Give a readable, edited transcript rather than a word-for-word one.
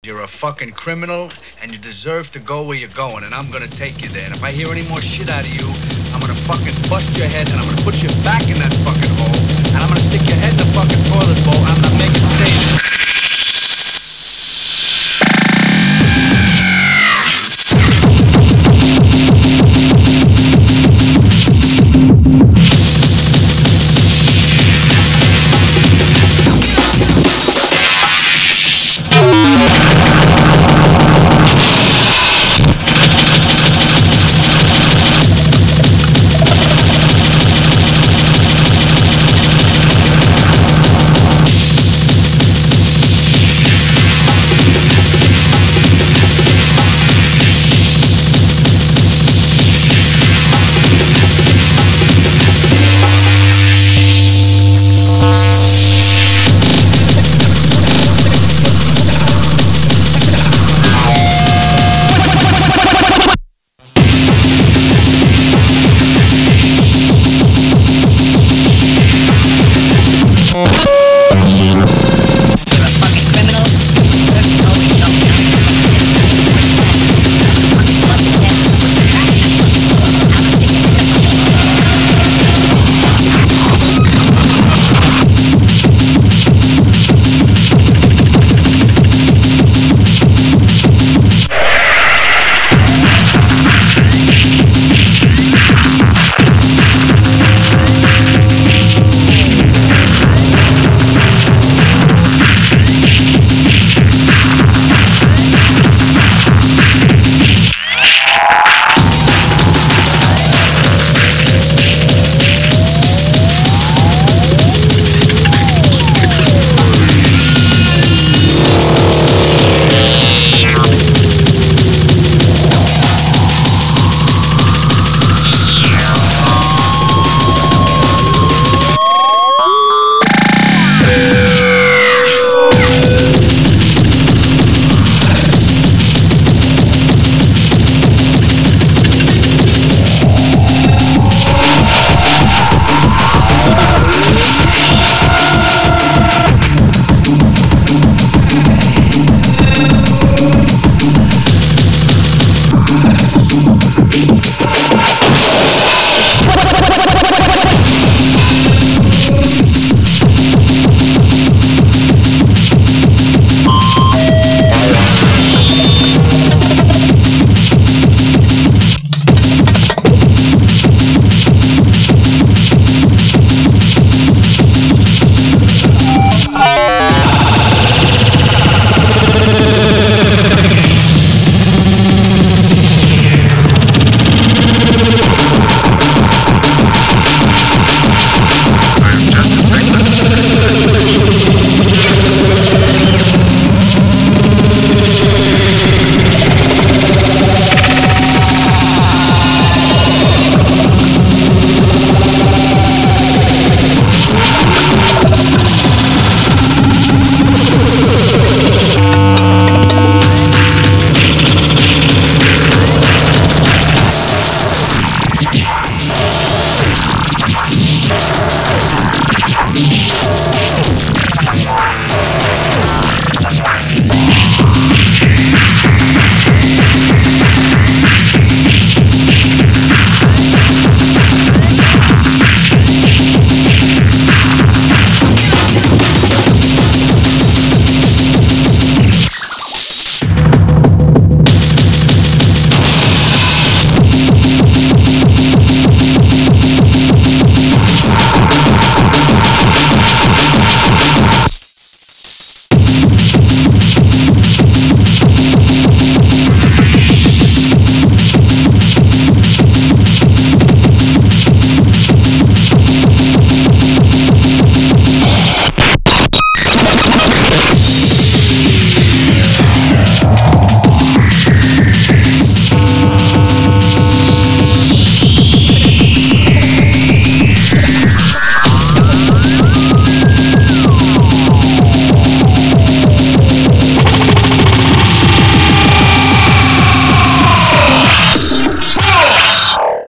You're a fucking criminal, and you deserve to go where you're going, and I'm gonna take you there. And if I hear any more shit out of you, I'm gonna fucking bust your head, and I'm gonna put you back in that fucking hole, and I'm gonna stick your head in the fucking toilet bowl, and I'm gonna make it stay.